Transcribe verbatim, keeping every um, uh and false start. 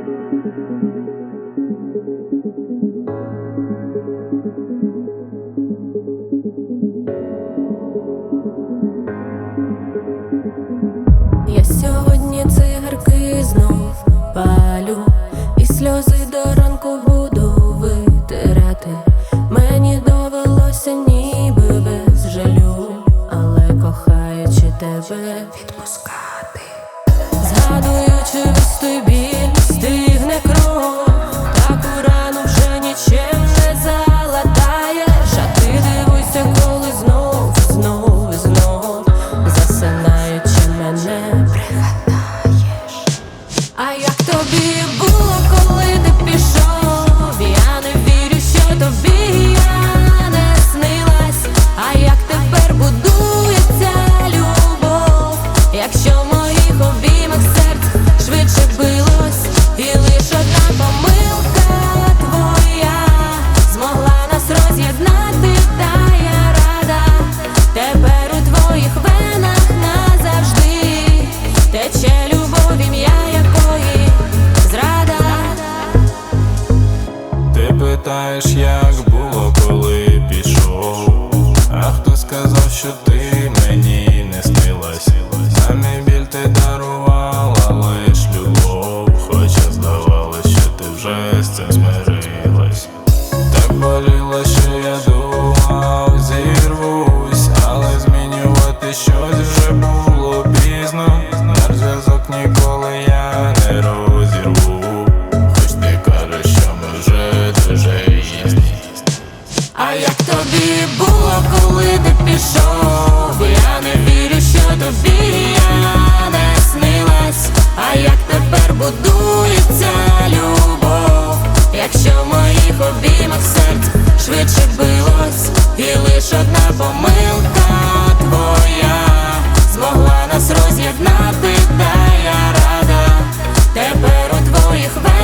Я сьогодні цигарки знов палю, і сльози до ранку буду витирати. Мені довелося ніби без жалю, але кохаючи тебе відпускати. Згадуючи весь той біль, стигне кров, таку рану вже нічим не залатаєш. А ти дивуйся, коли знов, знов, знов засинаючи мене пригадаєш. А як тобі було, коли ти пішов? Я не вірю, що тобі я не снилась. А як тепер будується любов, якщо в моїх обіймах серце швидше билось, і лиш одна помилка твоя змогла нас роз'єднати, та я рада. Тепер у твоїх венах назавжди тече любов, ім'я якої зрада. Ти питаєш, як було, коли пішов, а хто сказав, що ти мені не снилась? На мій біль ти дарувала лиш любов, хоча здавалось, що ти вже з цим змирилась. Так боліло, що я думав, зірвусь, але змінювати щось вже було пізно. Наш зв'язок ніколи я не розірву, хоч ти кажеш, що ми вже дуже різні. А як тобі було, коли ти пішов? Я не вірю, що тобі я не снилась. А як тепер будується любов, якщо в моїх обіймах серце швидше билось, і лиш одна помилка твоя змогла нас роз'єднати, та я рада. Тепер у твоїх